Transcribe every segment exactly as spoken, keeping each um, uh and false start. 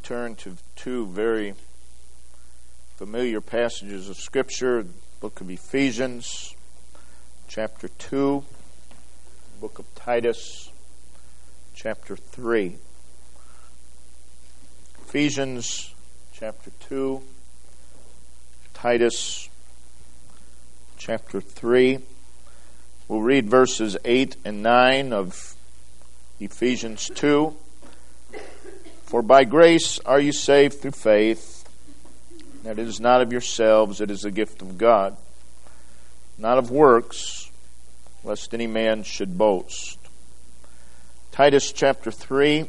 turn to two very familiar passages of Scripture, the book of Ephesians, chapter two, book of Titus, chapter three. Ephesians, chapter two, Titus, chapter three. We'll read verses eight and nine of Ephesians two. For by grace are you saved through faith, that it is not of yourselves, it is a gift of God, not of works, lest any man should boast. Titus chapter three,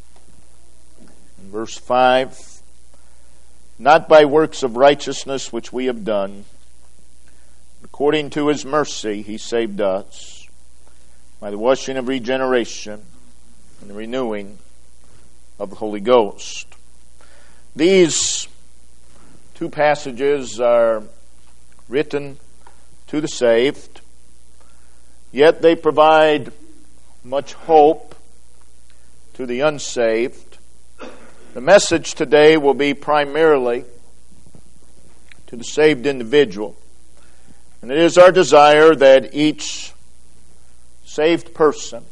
verse five. Not by works of righteousness which we have done, according to his mercy he saved us, by the washing of regeneration and the renewing of the Holy Ghost. These two passages are written to the saved, yet they provide much hope to the unsaved. The message today will be primarily to the saved individual. And it is our desire that each saved person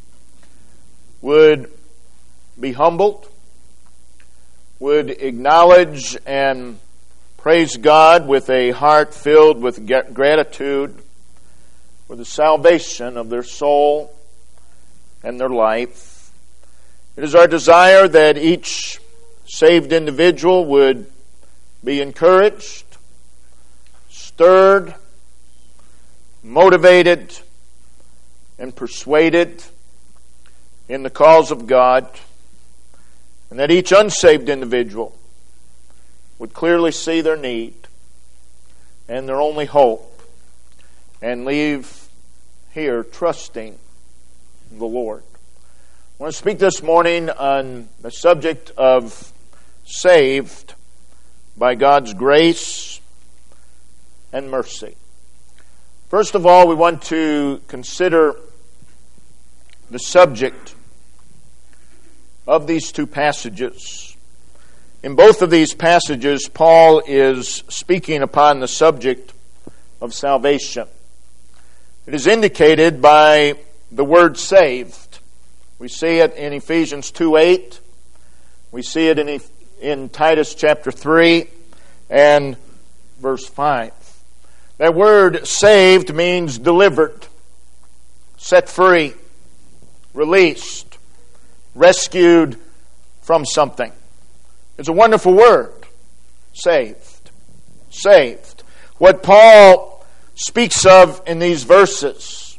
would be humbled, would acknowledge and praise God with a heart filled with gratitude for the salvation of their soul and their life. It is our desire that each saved individual would be encouraged, stirred, motivated, and persuaded in the cause of God, and that each unsaved individual would clearly see their need and their only hope and leave here trusting the Lord. I want to speak this morning on the subject of saved by God's grace and mercy. First of all, we want to consider the subject of these two passages. In both of these passages, Paul is speaking upon the subject of salvation. It is indicated by the word saved. We see it in Ephesians two eight. We see it in, in Titus chapter three and verse five. That word saved means delivered, set free, released, rescued from something. It's a wonderful word. Saved. Saved. What Paul speaks of in these verses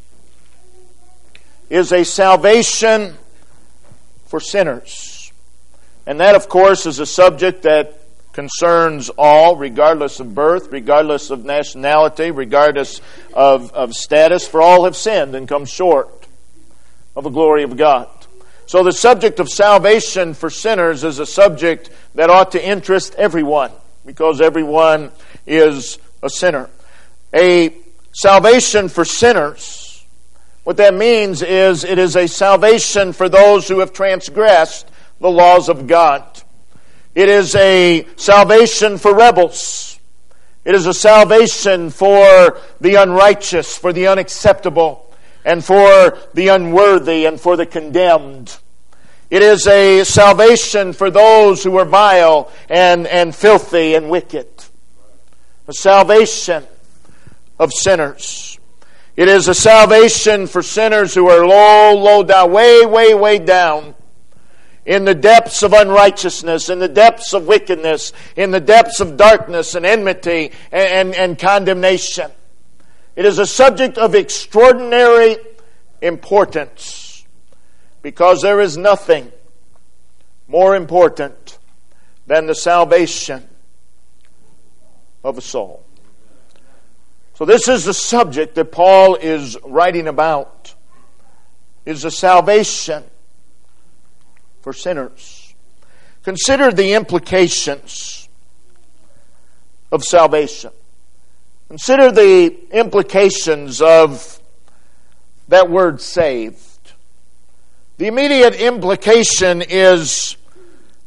is a salvation for sinners. And that, of course, is a subject that concerns all, regardless of birth, regardless of nationality, regardless of, of status, for all have sinned and come short of the glory of God. So the subject of salvation for sinners is a subject that ought to interest everyone, because everyone is a sinner. A salvation for sinners, what that means is it is a salvation for those who have transgressed the laws of God. It is a salvation for rebels. It is a salvation for the unrighteous, for the unacceptable, and for the unworthy, and for the condemned. It is a salvation for those who are vile and, and filthy and wicked. A salvation of sinners. It is a salvation for sinners who are low, low down, way, way, way down in the depths of unrighteousness, in the depths of wickedness, in the depths of darkness and enmity and, and, and condemnation. It is a subject of extraordinary importance, because there is nothing more important than the salvation of a soul. So this is the subject that Paul is writing about, is the salvation for sinners. Consider the implications of salvation. Consider the implications of that word saved. The immediate implication is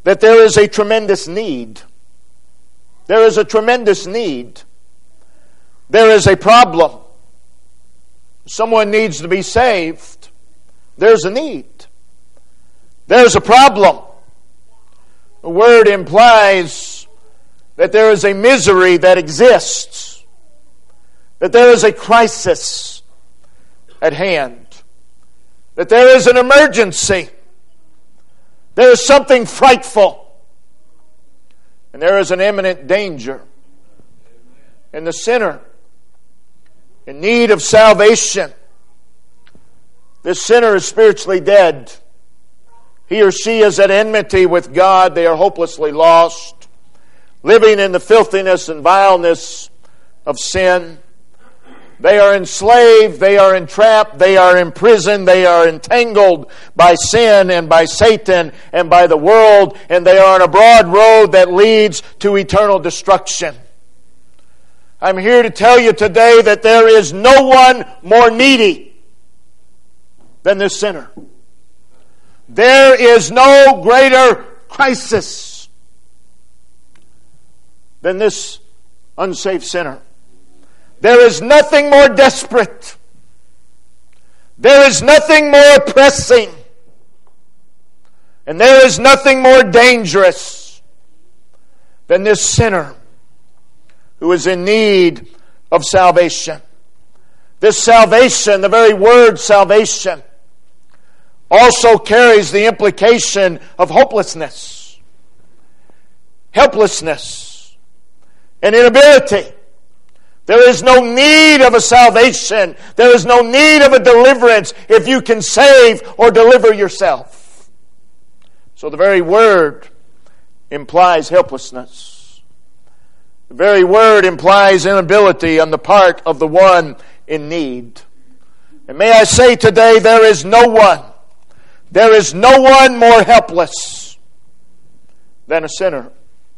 that there is a tremendous need. There is a tremendous need. There is a problem. Someone needs to be saved. There's a need. There's a problem. The word implies that there is a misery that exists, that there is a crisis at hand, that there is an emergency, there is something frightful, and there is an imminent danger. And the sinner in need of salvation, this sinner is spiritually dead. He or she is at enmity with God. They are hopelessly lost, living in the filthiness and vileness of sin. They are enslaved, they are entrapped, they are imprisoned, they are entangled by sin and by Satan and by the world, and they are on a broad road that leads to eternal destruction. I'm here to tell you today that there is no one more needy than this sinner. There is no greater crisis than this unsaved sinner. There is nothing more desperate. There is nothing more pressing. And there is nothing more dangerous than this sinner who is in need of salvation. This salvation, the very word salvation, also carries the implication of hopelessness, helplessness, and inability. There is no need of a salvation. There is no need of a deliverance if you can save or deliver yourself. So the very word implies helplessness. The very word implies inability on the part of the one in need. And may I say today, there is no one, there is no one more helpless than a sinner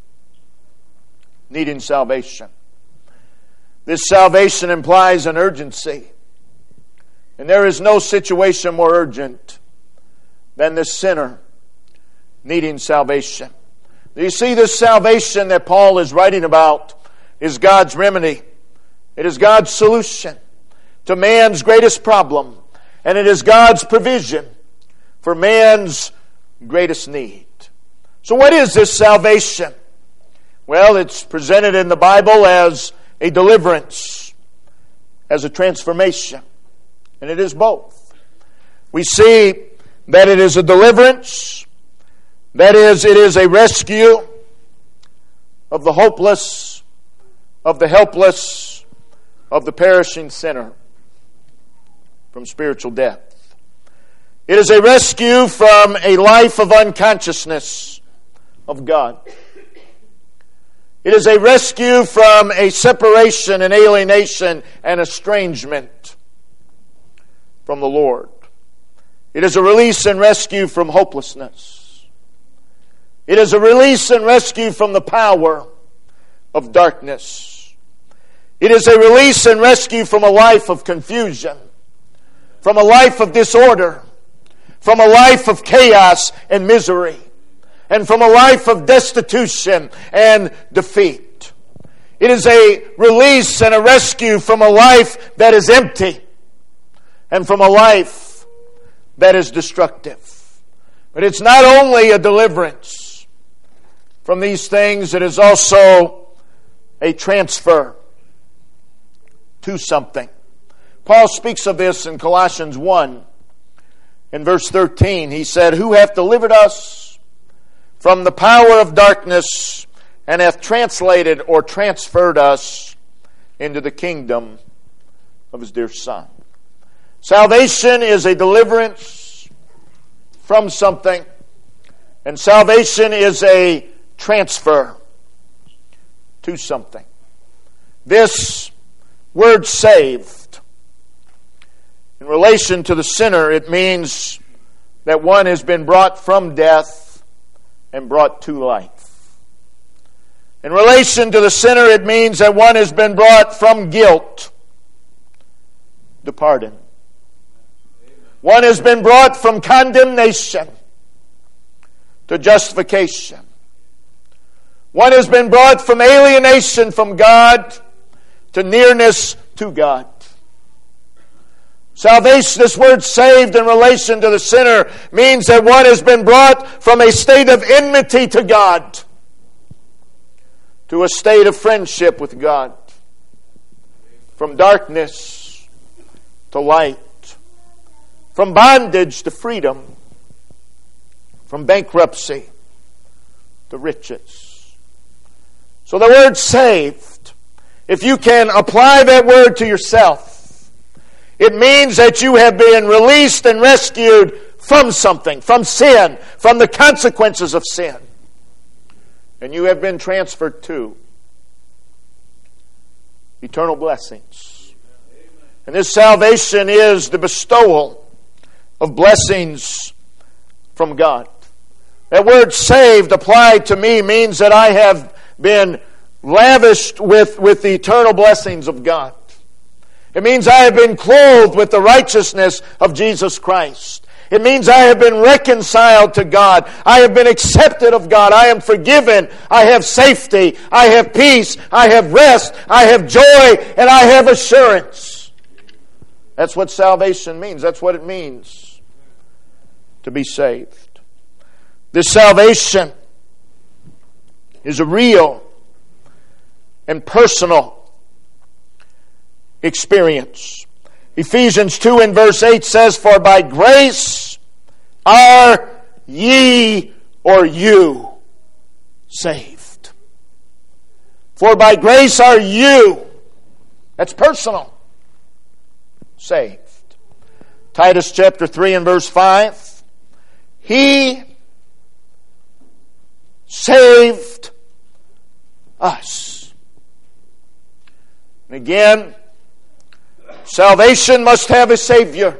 needing salvation. This salvation implies an urgency. And there is no situation more urgent than this sinner needing salvation. You see, this salvation that Paul is writing about is God's remedy. It is God's solution to man's greatest problem. And it is God's provision for man's greatest need. So what is this salvation? Well, it's presented in the Bible as a deliverance, as a transformation. And it is both. We see that it is a deliverance. That is, it is a rescue of the hopeless, of the helpless, of the perishing sinner from spiritual death. It is a rescue from a life of unconsciousness of God. It is a rescue from a separation and alienation and estrangement from the Lord. It is a release and rescue from hopelessness. It is a release and rescue from the power of darkness. It is a release and rescue from a life of confusion, from a life of disorder, from a life of chaos and misery, and from a life of destitution and defeat. It is a release and a rescue from a life that is empty and from a life that is destructive. But it's not only a deliverance from these things, it is also a transfer to something. Paul speaks of this in Colossians one. In verse thirteen, he said, "Who hath delivered us from the power of darkness, and hath translated or transferred us into the kingdom of His dear Son." Salvation is a deliverance from something, and salvation is a transfer to something. This word saved, in relation to the sinner, it means that one has been brought from death and brought to life. In relation to the sinner, it means that one has been brought from guilt to pardon. One has been brought from condemnation to justification. One has been brought from alienation from God to nearness to God. Salvation, this word saved in relation to the sinner, means that one has been brought from a state of enmity to God to a state of friendship with God. From darkness to light. From bondage to freedom. From bankruptcy to riches. So the word saved, if you can apply that word to yourself, it means that you have been released and rescued from something, from sin, from the consequences of sin. And you have been transferred to eternal blessings. And this salvation is the bestowal of blessings from God. That word saved applied to me means that I have been lavished with, with the eternal blessings of God. It means I have been clothed with the righteousness of Jesus Christ. It means I have been reconciled to God. I have been accepted of God. I am forgiven. I have safety. I have peace. I have rest. I have joy. And I have assurance. That's what salvation means. That's what it means to be saved. This salvation is a real and personal experience. Ephesians two and verse eight says, "For by grace are ye," or you, saved. For by grace are you. That's personal. Saved. Titus chapter three and verse five. He saved us. And again, salvation must have a Savior.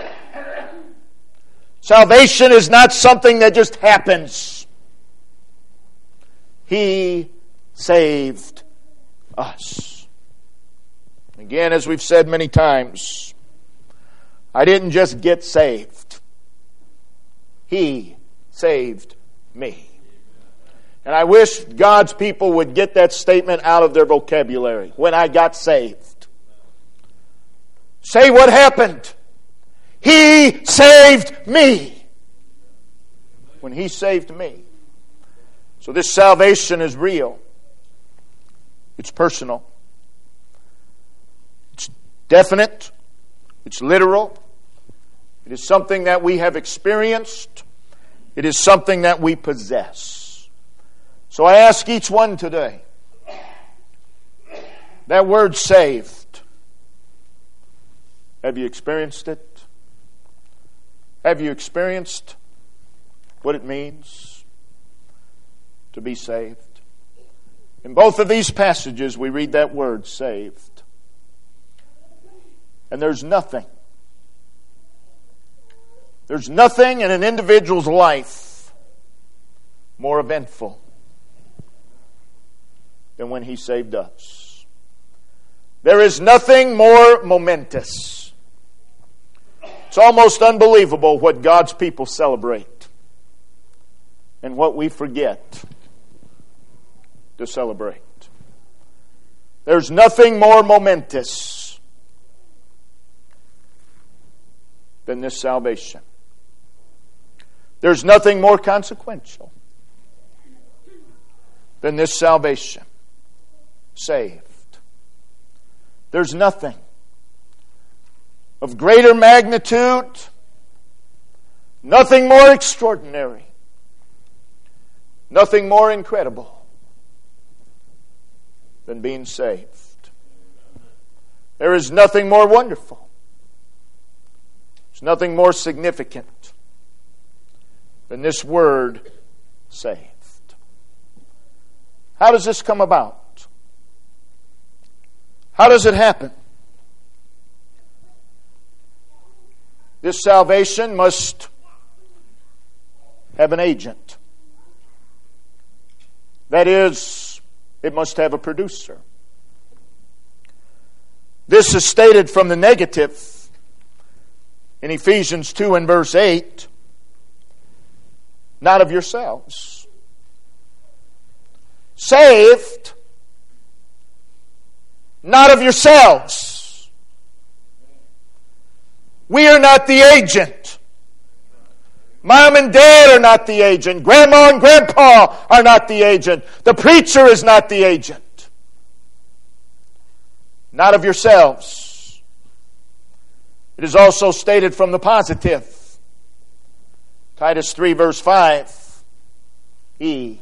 Salvation is not something that just happens. He saved us. Again, as we've said many times, I didn't just get saved. He saved me. And I wish God's people would get that statement out of their vocabulary. When I got saved. Say what happened. He saved me. When He saved me. So this salvation is real. It's personal. It's definite. It's literal. It is something that we have experienced. It is something that we possess. So I ask each one today, that word saved, have you experienced it? Have you experienced what it means to be saved? In both of these passages we read that word, saved. And there's nothing, there's nothing in an individual's life more eventful than when He saved us. There is nothing more momentous. It's almost unbelievable what God's people celebrate and what we forget to celebrate. There's nothing more momentous than this salvation. There's nothing more consequential than this salvation. Saved. There's nothing of greater magnitude, nothing more extraordinary, nothing more incredible than being saved. There is nothing more wonderful. There's nothing more significant than this word, saved. How does this come about? How does it happen? This salvation must have an agent. That is, it must have a producer. This is stated from the negative in Ephesians two and verse eight. not of yourselves. Saved, not of yourselves. We are not the agent. Mom and dad are not the agent. Grandma and grandpa are not the agent. The preacher is not the agent. Not of yourselves. It is also stated from the positive. Titus three verse five. He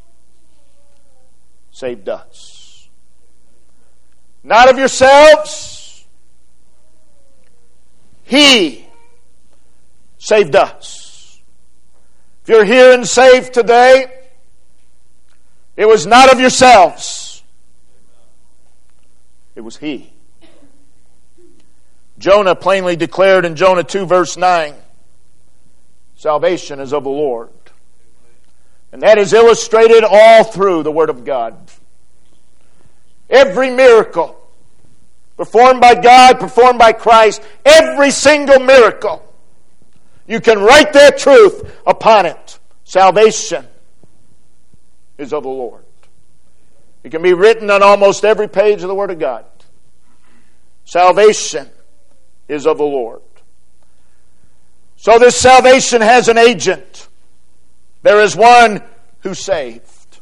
saved us. Not of yourselves. He saved us. If you're here and saved today, it was not of yourselves. It was He. Jonah plainly declared in Jonah two verse nine, salvation is of the Lord. And that is illustrated all through the Word of God. Every miracle performed by God, performed by Christ, every single miracle, you can write that truth upon it. Salvation is of the Lord. It can be written on almost every page of the Word of God. Salvation is of the Lord. So this salvation has an agent. There is one who saved.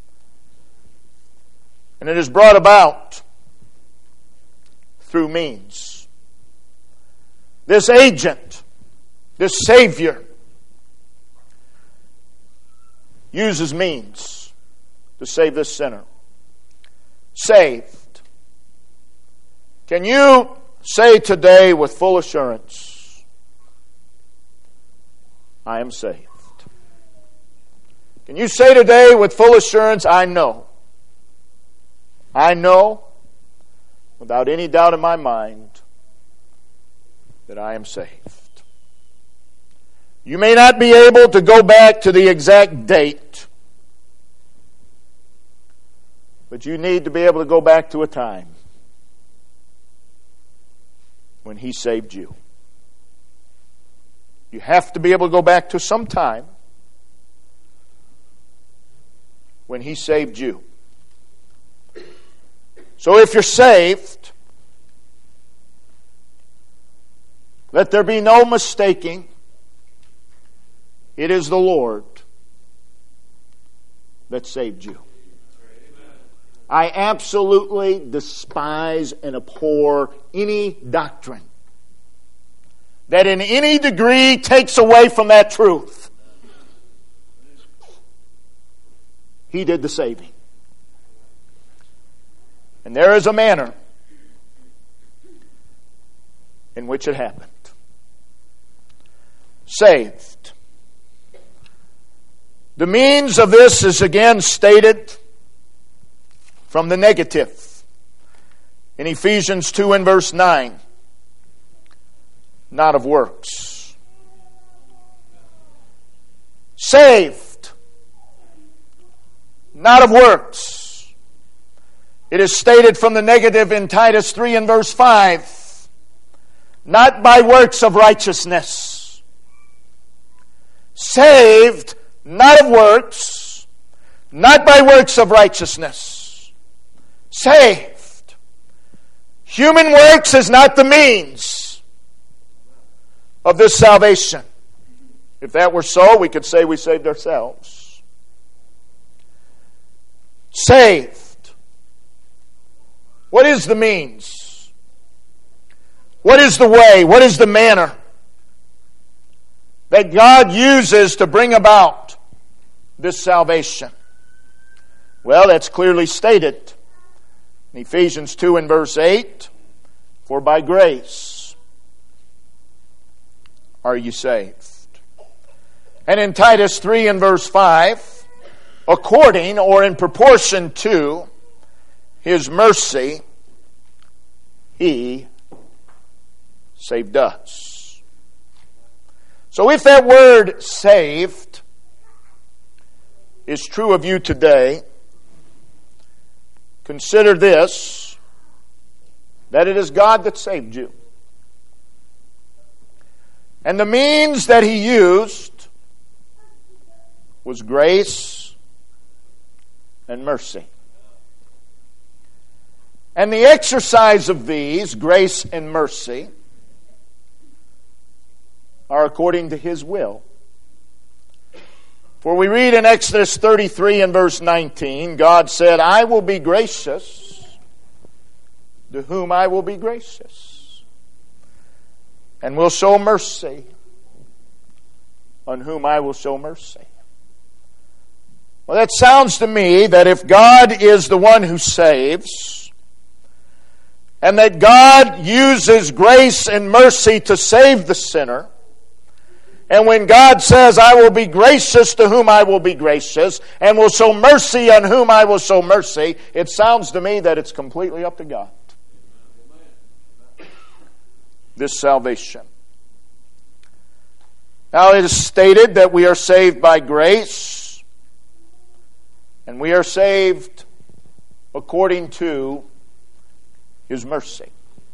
And it is brought about through means. This agent, this Savior, uses means to save this sinner. Saved. Can you say today with full assurance, I am saved? Can you say today with full assurance, I know? I know, without any doubt in my mind, that I am saved. You may not be able to go back to the exact date, but you need to be able to go back to a time when He saved you. You have to be able to go back to some time when He saved you. So if you're saved, let there be no mistaking. It is the Lord that saved you. I absolutely despise and abhor any doctrine that in any degree takes away from that truth. He did the saving. And there is a manner in which it happened. Saved. The means of this is again stated from the negative in Ephesians two and verse nine. Not of works. Saved. Not of works. It is stated from the negative in Titus three and verse five. Not by works of righteousness. Saved, not of works, not by works of righteousness. Saved. Human works is not the means of this salvation. If that were so, we could say we saved ourselves. Saved. What is the means? What is the way? What is the manner that God uses to bring about this salvation? Well, that's clearly stated in Ephesians two and verse eight. For by grace are you saved. And in Titus three and verse five, according or in proportion to His mercy, He saved us. So if that word saved is true of you today, consider this, that it is God that saved you. And the means that He used was grace and mercy. And the exercise of these, grace and mercy, are according to His will. For we read in Exodus thirty-three and verse nineteen, God said, I will be gracious to whom I will be gracious, and will show mercy on whom I will show mercy. Well, that sounds to me that if God is the one who saves, and that God uses grace and mercy to save the sinner, and when God says, I will be gracious to whom I will be gracious, and will show mercy on whom I will show mercy, it sounds to me that it's completely up to God. This salvation. Now it is stated that we are saved by grace, and we are saved according to His mercy.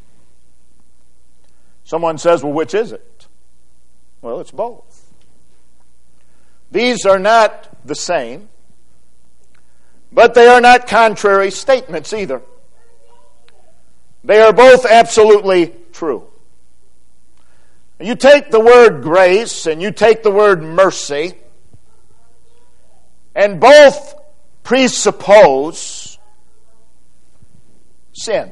Someone says, well, which is it? Well, it's both. These are not the same, but they are not contrary statements either. They are both absolutely true. You take the word grace and you take the word mercy, and both presuppose sin.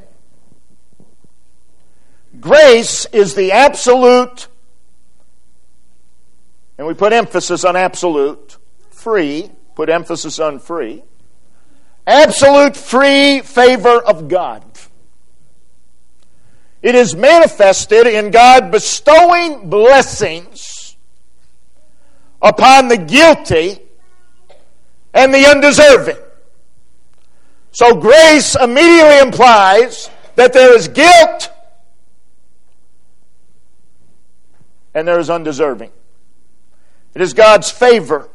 Grace is the absolute, and we put emphasis on absolute, free, put emphasis on free, absolute free favor of God. It is manifested in God bestowing blessings upon the guilty and the undeserving. So grace immediately implies that there is guilt and there is undeserving. It is God's favor.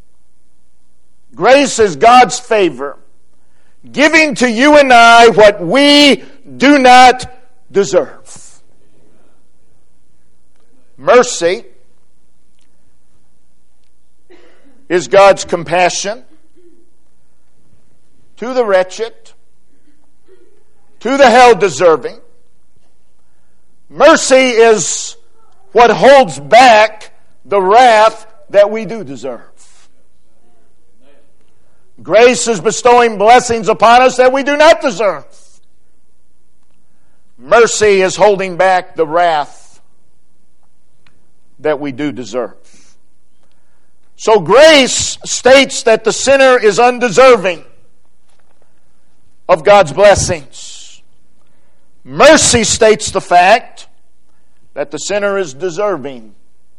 Grace is God's favor, giving to you and I what we do not deserve. Mercy is God's compassion to the wretched, to the hell-deserving. Mercy is what holds back the wrath that we do deserve. Grace is bestowing blessings upon us that we do not deserve. Mercy is holding back the wrath that we do deserve. So grace states that the sinner is undeserving of God's blessings. Mercy states the fact that the sinner is deserving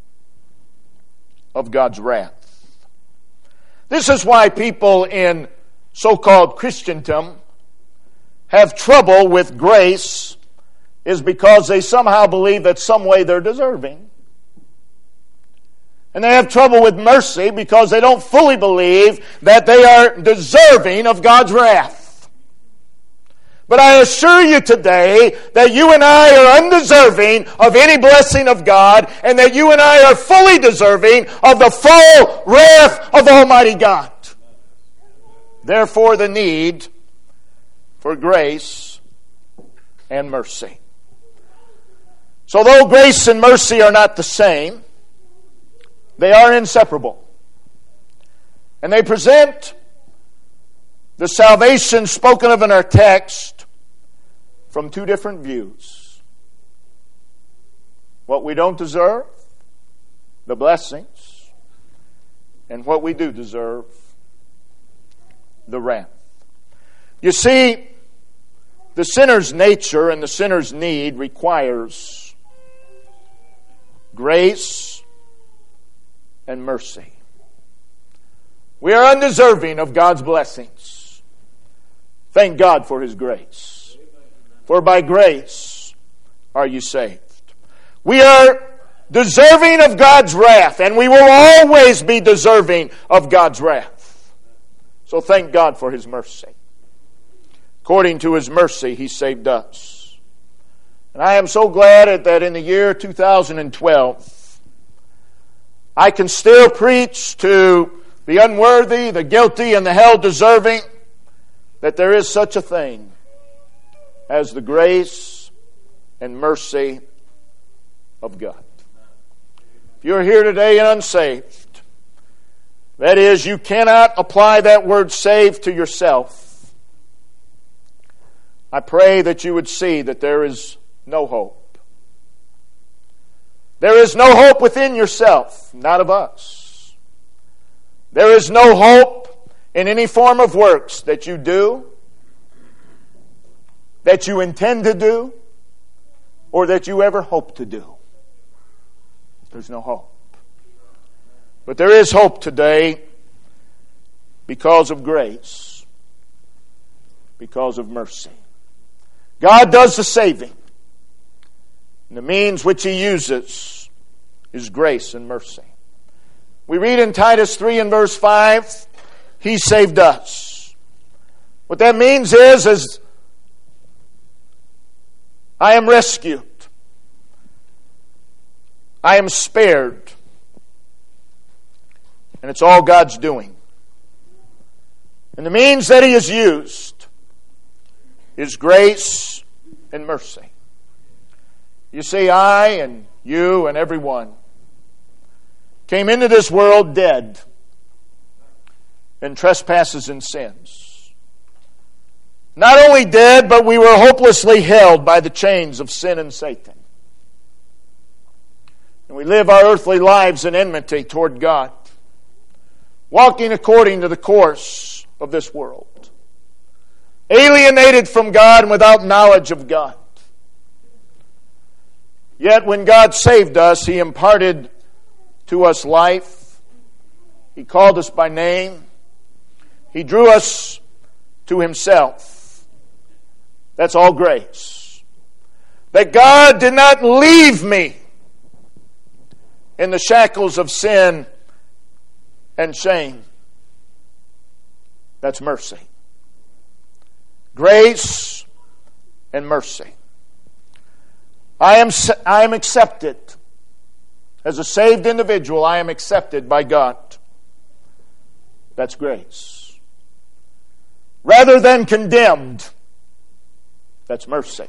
of God's wrath. This is why people in so-called Christendom have trouble with grace, is because they somehow believe that some way they're deserving. And they have trouble with mercy because they don't fully believe that they are deserving of God's wrath. But I assure you today that you and I are undeserving of any blessing of God, and that you and I are fully deserving of the full wrath of Almighty God. Therefore, the need for grace and mercy. So though grace and mercy are not the same, they are inseparable. And they present the salvation spoken of in our text from two different views. What we don't deserve, the blessings, and what we do deserve, the wrath. You see, the sinner's nature and the sinner's need requires grace and mercy. We are undeserving of God's blessings. Thank God for His grace. For by grace are you saved. We are deserving of God's wrath, and we will always be deserving of God's wrath. So thank God for His mercy. According to His mercy, He saved us. And I am so glad that in the year two thousand twelve, I can still preach to the unworthy, the guilty, and the hell-deserving, that there is such a thing as the grace and mercy of God. If you're here today and unsaved, that is, you cannot apply that word saved to yourself, I pray that you would see that there is no hope. There is no hope within yourself, not of us. There is no hope in any form of works that you do, that you intend to do, or that you ever hope to do. There's no hope. But there is hope today because of grace, because of mercy. God does the saving. And the means which He uses is grace and mercy. We read in Titus three and verse five, He saved us. What that means is, is I am rescued. I am spared. And it's all God's doing. And the means that He has used is grace and mercy. You see, I and you and everyone came into this world dead in trespasses and sins. Not only dead, but we were hopelessly held by the chains of sin and Satan. And we live our earthly lives in enmity toward God, walking according to the course of this world, alienated from God and without knowledge of God. Yet when God saved us, He imparted to us life. He called us by name. He drew us to Himself. That's all grace. That God did not leave me in the shackles of sin and shame. That's mercy. Grace and mercy. I am, I am accepted. As a saved individual, I am accepted by God. That's grace. Rather than condemned, that's mercy.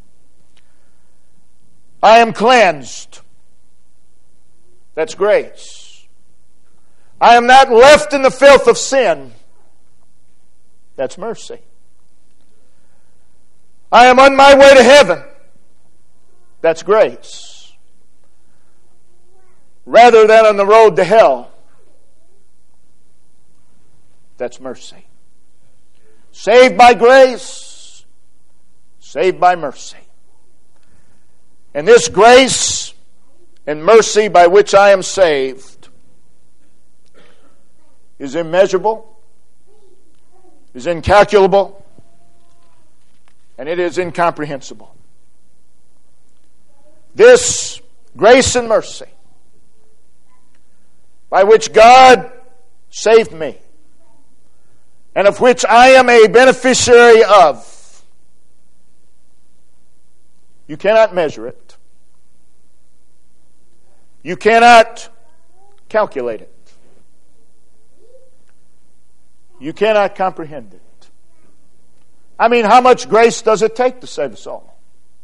I am cleansed. That's grace. I am not left in the filth of sin. That's mercy. I am on my way to heaven. That's grace. Rather than on the road to hell. That's mercy. Saved by grace. Saved by mercy. And this grace and mercy by which I am saved is immeasurable, is incalculable, and it is incomprehensible. This grace and mercy by which God saved me, and of which I am a beneficiary of, you cannot measure it. You cannot calculate it. You cannot comprehend it. I mean, how much grace does it take to save us all?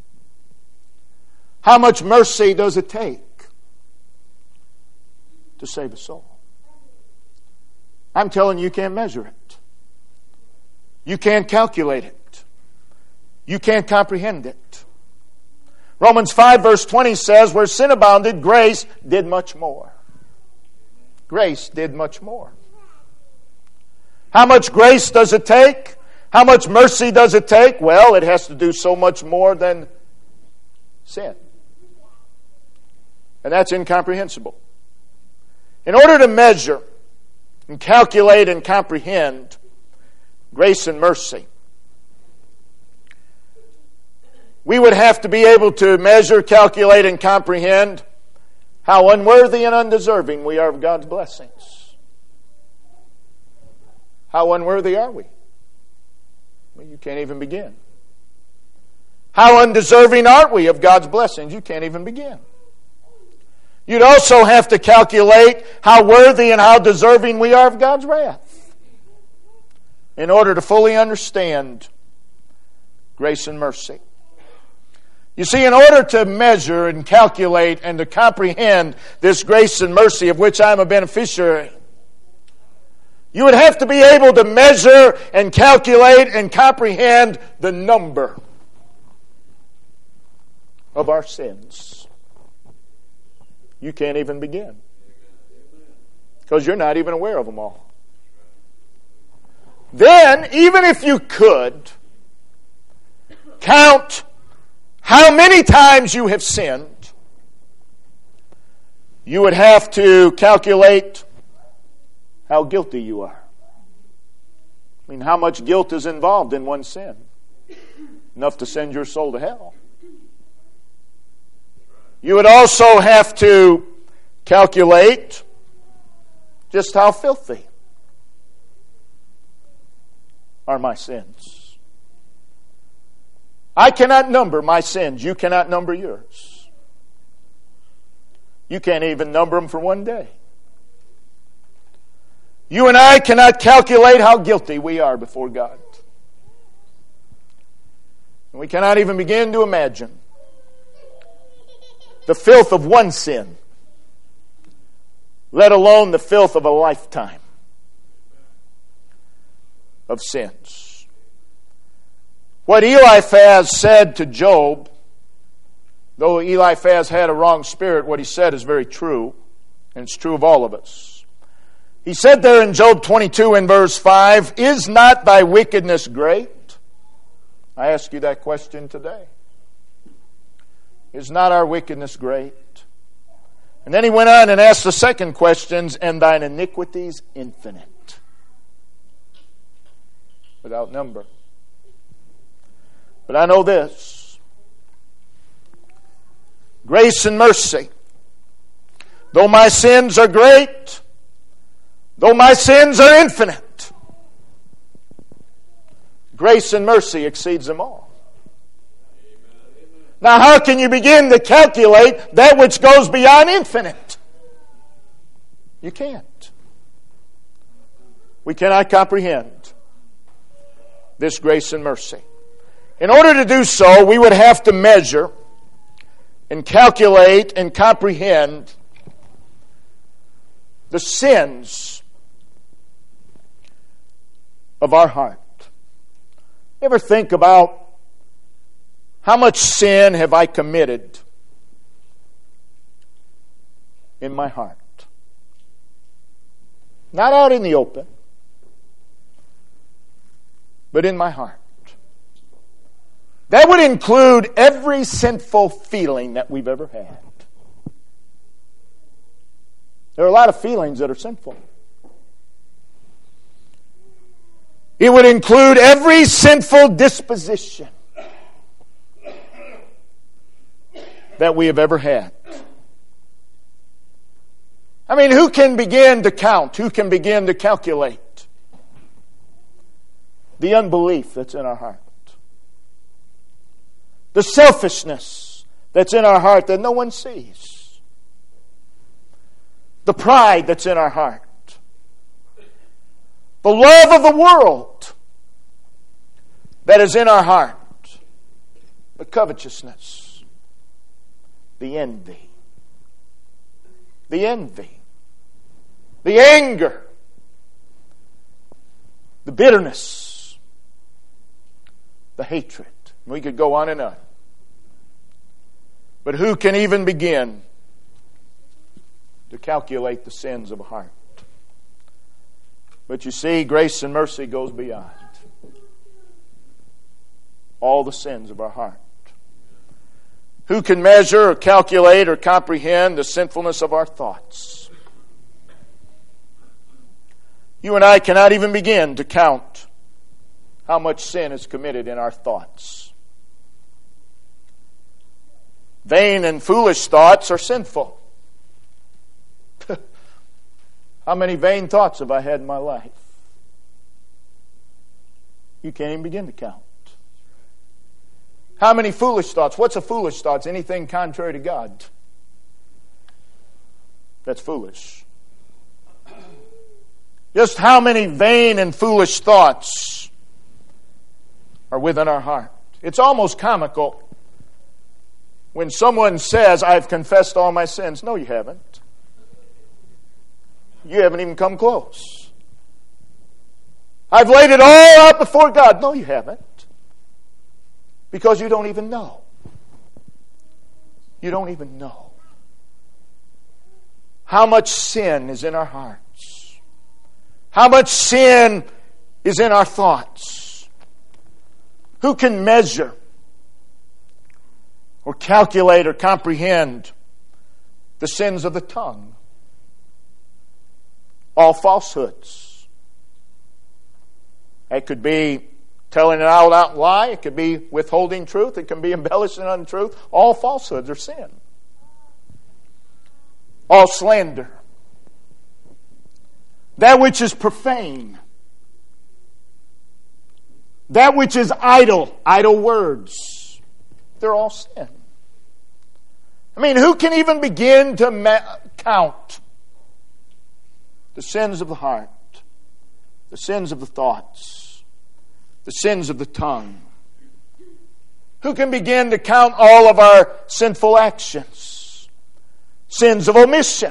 How much mercy does it take to save us all? I'm telling you, you can't measure it. You can't calculate it. You can't comprehend it. Romans five verse twenty says, where sin abounded, grace did much more. Grace did much more. How much grace does it take? How much mercy does it take? Well, it has to do so much more than sin. And that's incomprehensible. In order to measure and calculate and comprehend grace and mercy, we would have to be able to measure, calculate, and comprehend how unworthy and undeserving we are of God's blessings. How unworthy are we? Well, you can't even begin. How undeserving are we of God's blessings? You can't even begin. You'd also have to calculate how worthy and how deserving we are of God's wrath in order to fully understand grace and mercy. You see, in order to measure and calculate and to comprehend this grace and mercy of which I am a beneficiary, you would have to be able to measure and calculate and comprehend the number of our sins. You can't even begin, because you're not even aware of them all. Then, even if you could count how many times you have sinned, you would have to calculate how guilty you are. I mean, how much guilt is involved in one sin? Enough to send your soul to hell. You would also have to calculate just how filthy are my sins. I cannot number my sins. You cannot number yours. You can't even number them for one day. You and I cannot calculate how guilty we are before God. And we cannot even begin to imagine the filth of one sin, let alone the filth of a lifetime of sins. What Eliphaz said to Job, though Eliphaz had a wrong spirit, what he said is very true, and it's true of all of us. He said there in Job twenty-two in verse five, "Is not thy wickedness great?" I ask you that question today. Is not our wickedness great? And then he went on and asked the second question, "And thine iniquities infinite?" Without number. But I know this. Grace and mercy. Though my sins are great, though my sins are infinite, grace and mercy exceeds them all. Now, how can you begin to calculate that which goes beyond infinite? You can't. We cannot comprehend this grace and mercy. In order to do so, we would have to measure and calculate and comprehend the sins of our heart. You ever think about how much sin have I committed in my heart? Not out in the open, but in my heart. That would include every sinful feeling that we've ever had. There are a lot of feelings that are sinful. It would include every sinful disposition that we have ever had. I mean, who can begin to count? Who can begin to calculate the unbelief that's in our heart? The selfishness that's in our heart that no one sees. The pride that's in our heart. The love of the world that is in our heart. The covetousness. The envy. The envy. The anger. The bitterness. The hatred. We could go on and on. But who can even begin to calculate the sins of a heart? But you see, grace and mercy goes beyond all the sins of our heart. Who can measure or calculate or comprehend the sinfulness of our thoughts? You and I cannot even begin to count how much sin is committed in our thoughts. Vain and foolish thoughts are sinful. How many vain thoughts have I had in my life? You can't even begin to count. How many foolish thoughts? What's a foolish thought? It's anything contrary to God. that's foolish? Just how many vain and foolish thoughts are within our heart? It's almost comical when someone says, I've confessed all my sins. No, you haven't. You haven't even come close. I've laid it all out before God. No, you haven't. Because you don't even know. You don't even know how much sin is in our hearts. How much sin is in our thoughts. Who can measure or calculate or comprehend the sins of the tongue? All falsehoods. It could be telling an out-out lie. It could be withholding truth. It can be embellishing untruth. All falsehoods are sin. All slander. That which is profane. That which is idle. Idle words. They're all sin. I mean, who can even begin to ma- count the sins of the heart, the sins of the thoughts, the sins of the tongue? Who can begin to count all of our sinful actions? Sins of omission.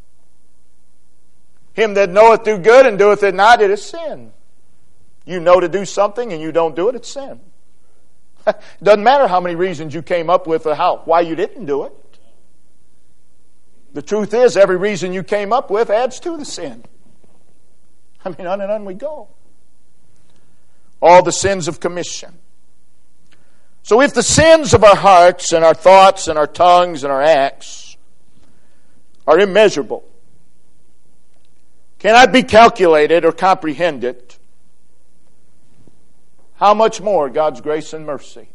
Him that knoweth do good and doeth it not, it is sin. You know to do something and you don't do it, it's sin. Doesn't matter how many reasons you came up with or how, why you didn't do it. The truth is, every reason you came up with adds to the sin. I mean, on and on we go. All the sins of commission. So if the sins of our hearts and our thoughts and our tongues and our acts are immeasurable, cannot be calculated or comprehended, how much more God's grace and mercy,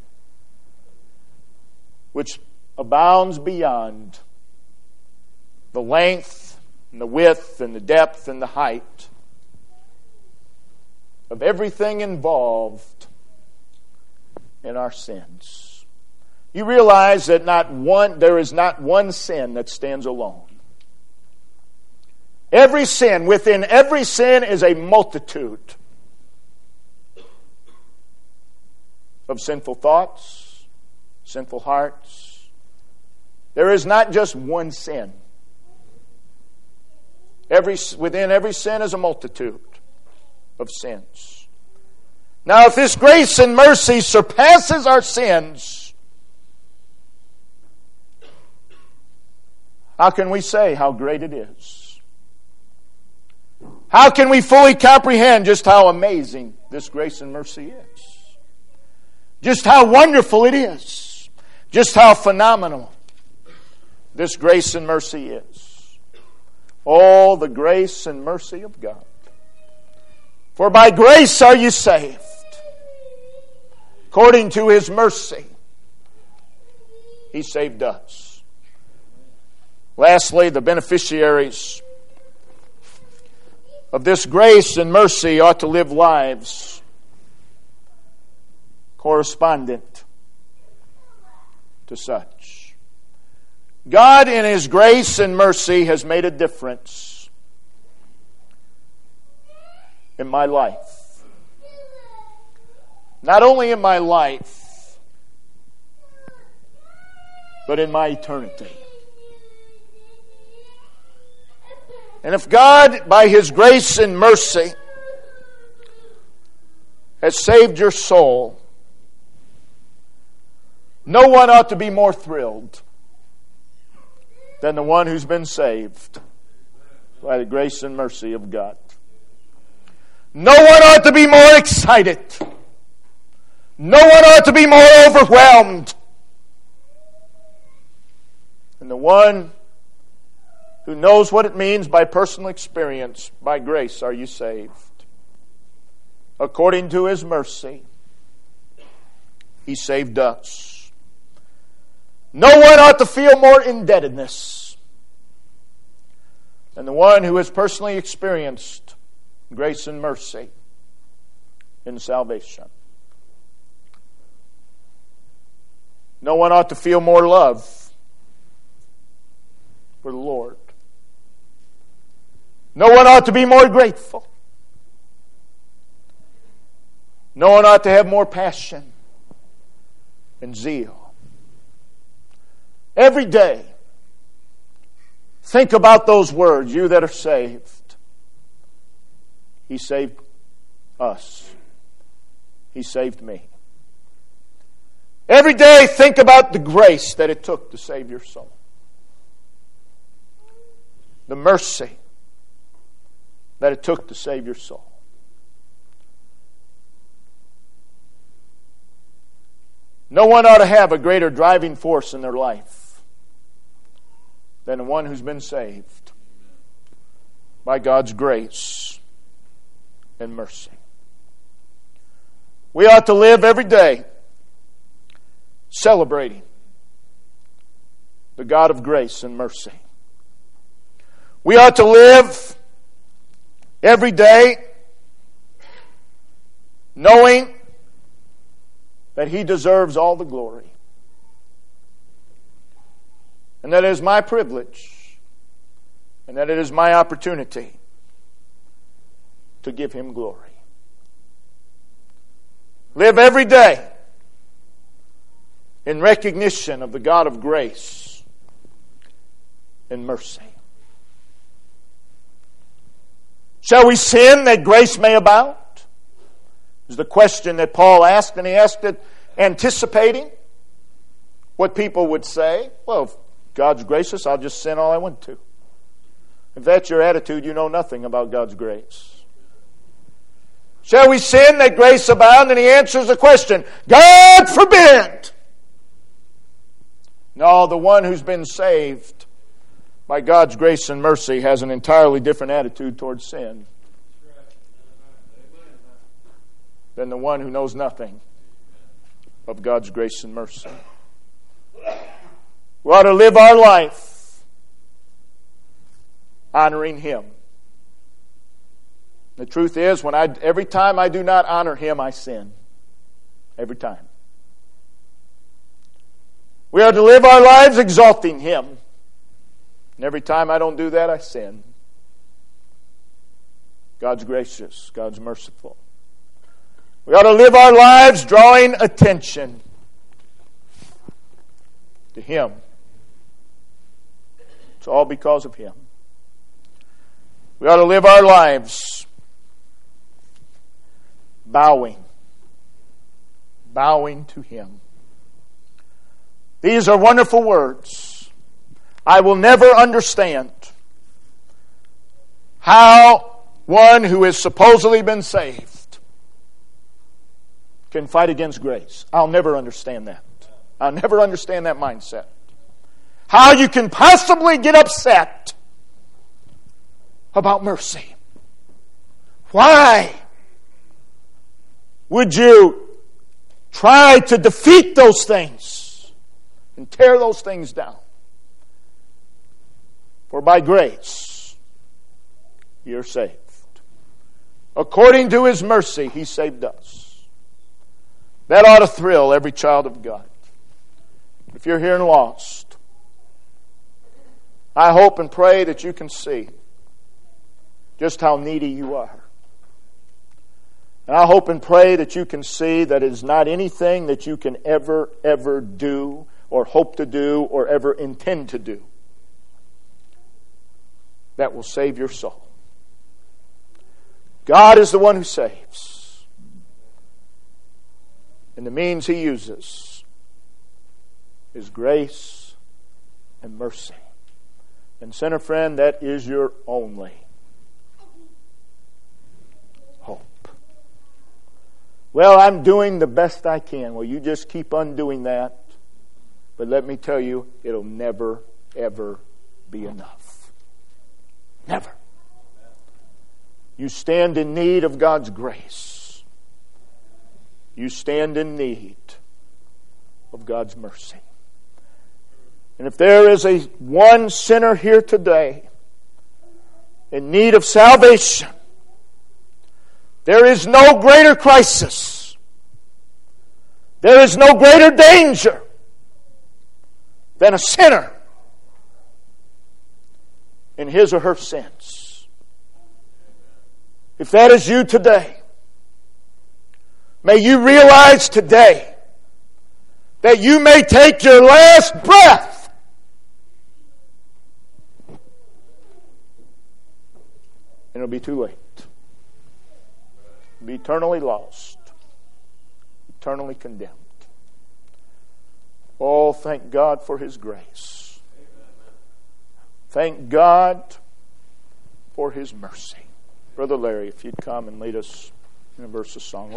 which abounds beyond the length and the width and the depth and the height of everything involved in our sins. You realize that not one, there is not one sin that stands alone. Every sin, within every sin is a multitude of sinful thoughts, sinful hearts. There is not just one sin. Every, within every sin is a multitude of sins. Now, if this grace and mercy surpasses our sins, how can we say how great it is? How can we fully comprehend just how amazing this grace and mercy is? Just how wonderful it is. Just how phenomenal this grace and mercy is. Oh, the grace and mercy of God. For by grace are you saved, according to His mercy. He saved us. Lastly, the beneficiaries of this grace and mercy ought to live lives correspondent to such. God in His grace and mercy has made a difference in my life. Not only in my life, but in my eternity. And if God, by His grace and mercy, has saved your soul, no one ought to be more thrilled than the one who's been saved by the grace and mercy of God. No one ought to be more excited. No one ought to be more overwhelmed than the one who knows what it means by personal experience. By grace are you saved. According to His mercy, He saved us. No one ought to feel more indebtedness than the one who has personally experienced grace and mercy in salvation. No one ought to feel more love for the Lord No one ought to be more grateful. No one ought to have more passion and zeal. Every day, think about those words, you that are saved. He saved us. He saved me. Every day, think about the grace that it took to save your soul. The mercy that it took to save your soul. No one ought to have a greater driving force in their life than the one who's been saved by God's grace and mercy. We ought to live every day celebrating the God of grace and mercy. We ought to live every day knowing that He deserves all the glory. And that it is my privilege and that it is my opportunity to give Him glory. Live every day in recognition of the God of grace and mercy. Shall we sin that grace may abound? Is the question that Paul asked, and he asked it anticipating what people would say. Well, if God's gracious, I'll just sin all I want to. If that's your attitude, you know nothing about God's grace. Shall we sin that grace abound? And he answers the question, God forbid! No, the one who's been saved by God's grace and mercy has an entirely different attitude towards sin than the one who knows nothing of God's grace and mercy. We ought to live our life honoring Him. The truth is, when I every time I do not honor Him, I sin. Every time. We are to live our lives exalting Him. And every time I don't do that, I sin. God's gracious. God's merciful. We ought to live our lives drawing attention to Him. It's all because of Him. We ought to live our lives bowing. Bowing to Him. These are wonderful words. I will never understand how one who has supposedly been saved can fight against grace. I'll never understand that. I'll never understand that mindset. How you can possibly get upset about mercy. Why would you try to defeat those things and tear those things down? For by grace you're saved. According to His mercy, He saved us. That ought to thrill every child of God. If you're here and lost, I hope and pray that you can see just how needy you are. And I hope and pray that you can see that it is not anything that you can ever, ever do or hope to do or ever intend to do that will save your soul. God is the one who saves. And the means He uses is grace and mercy. And sinner friend, that is your only hope. Well, I'm doing the best I can. Well, you just keep on doing that. But let me tell you, it'll never, ever be enough. Never. You stand in need of God's grace. You stand in need of God's mercy. And if there is a one sinner here today in need of salvation, there is no greater crisis. There is no greater danger than a sinner in his or her sins. If that is you today, may you realize today that you may take your last breath and it'll be too late. Be eternally lost, eternally condemned. Oh, thank God for His grace. Thank God for His mercy. Brother Larry, if you'd come and lead us in a verse of song.